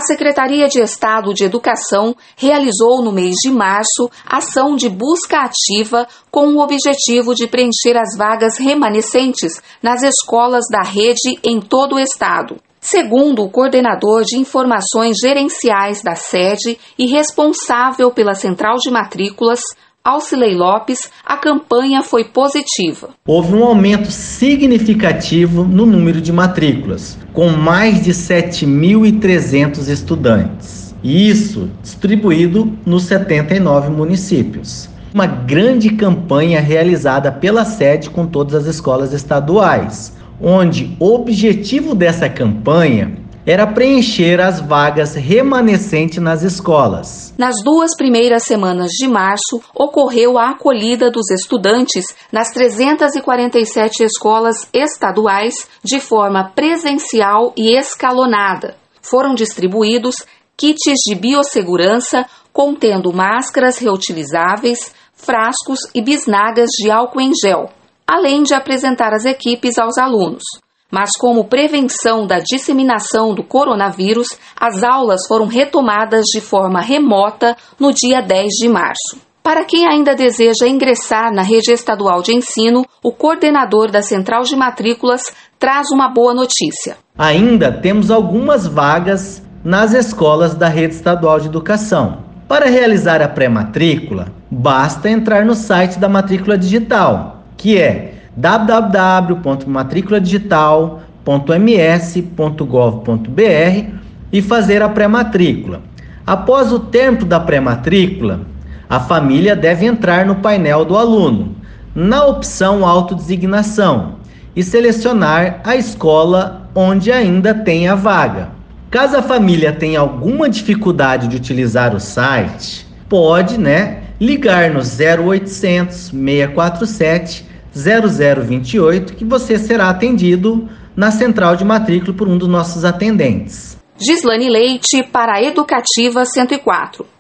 Secretaria de Estado de Educação realizou no mês de março ação de busca ativa com o objetivo de preencher as vagas remanescentes nas escolas da rede em todo o estado. Segundo o coordenador de informações gerenciais da sede e responsável pela central de matrículas, Alcilei Lopes, a campanha foi positiva. Houve um aumento significativo no número de matrículas, com mais de 7.300 estudantes. E isso distribuído nos 79 municípios. Uma grande campanha realizada pela sede com todas as escolas estaduais, onde o objetivo dessa campanha era preencher as vagas remanescentes nas escolas. Nas 2 primeiras semanas de março, ocorreu a acolhida dos estudantes nas 347 escolas estaduais de forma presencial e escalonada. Foram distribuídos kits de biossegurança contendo máscaras reutilizáveis, frascos e bisnagas de álcool em gel, além de apresentar as equipes aos alunos. Mas como prevenção da disseminação do coronavírus, as aulas foram retomadas de forma remota no dia 10 de março. Para quem ainda deseja ingressar na rede estadual de ensino, o coordenador da Central de Matrículas traz uma boa notícia. Ainda temos algumas vagas nas escolas da rede estadual de educação. Para realizar a pré-matrícula, basta entrar no site da Matrícula Digital, que é www.matriculadigital.ms.gov.br e fazer a pré-matrícula. Após o término da pré-matrícula, a família deve entrar no painel do aluno, na opção Autodesignação, e selecionar a escola onde ainda tem a vaga. Caso a família tenha alguma dificuldade de utilizar o site, pode, ligar no 0800 647 0028 que você será atendido na central de matrícula por um dos nossos atendentes. Gislane Leite para a Educativa 104.